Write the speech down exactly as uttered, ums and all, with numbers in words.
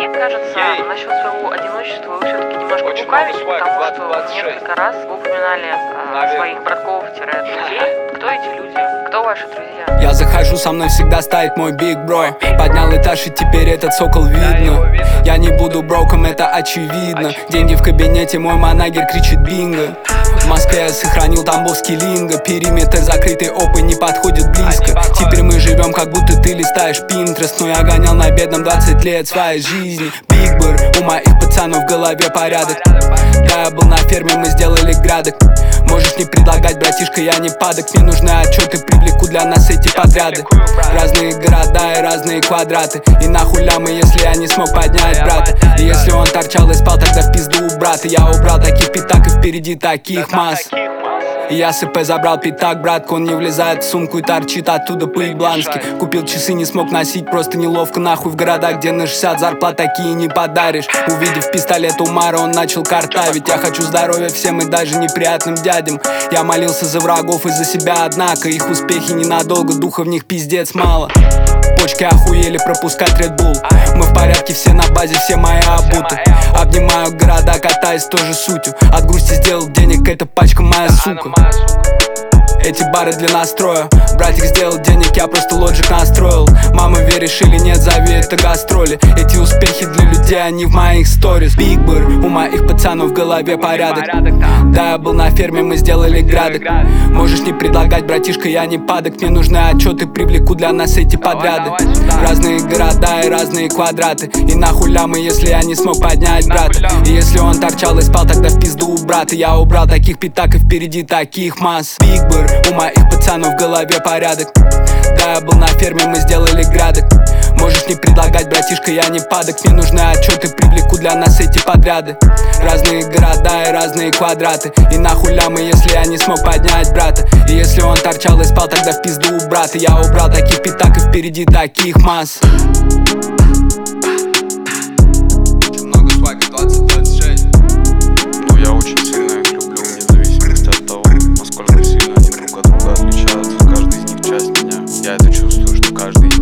мне кажется, насчет своего одиночества вы все-таки немножко лукавите, потому что несколько раз вы упоминали а, своих братков-друзей. Кто эти люди? Кто ваши друзья? Я захожу, со мной всегда стоит мой биг бро. Поднял этаж, и теперь этот сокол видно. Я не буду броком, это очевидно. Деньги в кабинете, мой манагер кричит бинго. В Москве я сохранил тамбовский линго. Периметр закрытый, опы не подходит близко. Теперь мы живем, как будто ты листаешь Пинтерест. Но я гонял на бедном двадцать лет своей жизни. Биг Бэр, у моих пацанов в голове порядок. Да, я был на ферме, мы сделали грядок. Можешь не предлагать, братишка, я не падок. Мне нужны отчеты, привлеку для нас эти подряды. Разные города и разные квадраты. И нахуй лямы, если я не смог поднять брата. И если он торчал и спал, тогда в пизду у брата. Я убрал таких пятак и впереди таких масс. И я с ИП забрал пятак, братка. Он не влезает в сумку и торчит оттуда пыль блански. Купил часы, не смог носить, просто неловко. Нахуй в города, где на шестьдесят зарплат такие не подаришь. Увидев пистолет Умара, он начал картавить. Я хочу здоровья всем и даже неприятным дядям. Я молился за врагов и за себя, однако их успехи ненадолго, духа в них пиздец мало. Почки охуели пропускать Red Bull. Мы в порядке, все на базе, все мои обуты. Обнимаю города, катаясь тоже сутью. От грусти сделал денег, эта пачка моя сука. Эти бары для настроя. Братик сделал денег, я просто лоджик настроил. Мама, веришь или нет, зови это гастроли. Эти успехи для людей, они в моих сторис. Биг Бэр, у моих пацанов в голове порядок. Да, я был на ферме, мы сделали грядок. Можешь не предлагать, братишка, я не падок. Мне нужны отчеты, привлеку для нас эти подряды. Разные города и разные квадраты. И нахуй лямы, если я не смог поднять брата. И если он торчал и спал, тогда в пизду у брата. Я убрал таких пятак и впереди таких масс. Биг Бэр, у моих пацанов в голове порядок. Да, я был на ферме, мы сделали грядок. Можешь не предлагать, братишка, я не падок. Мне нужны отчеты, привлеку для нас эти подряды. Разные города и разные квадраты. И нахуй лямы, если я не смог поднять брата. И если он торчал и спал, тогда в пизду у брата. Я убрал таких пятак и впереди таких масс. Много свага, двадцать двадцать шесть. Ну, я очень сильно их люблю, вне зависимости от того, насколько сильно они друг от друга отличаются. Каждый из них часть меня. Я это чувствую, что каждый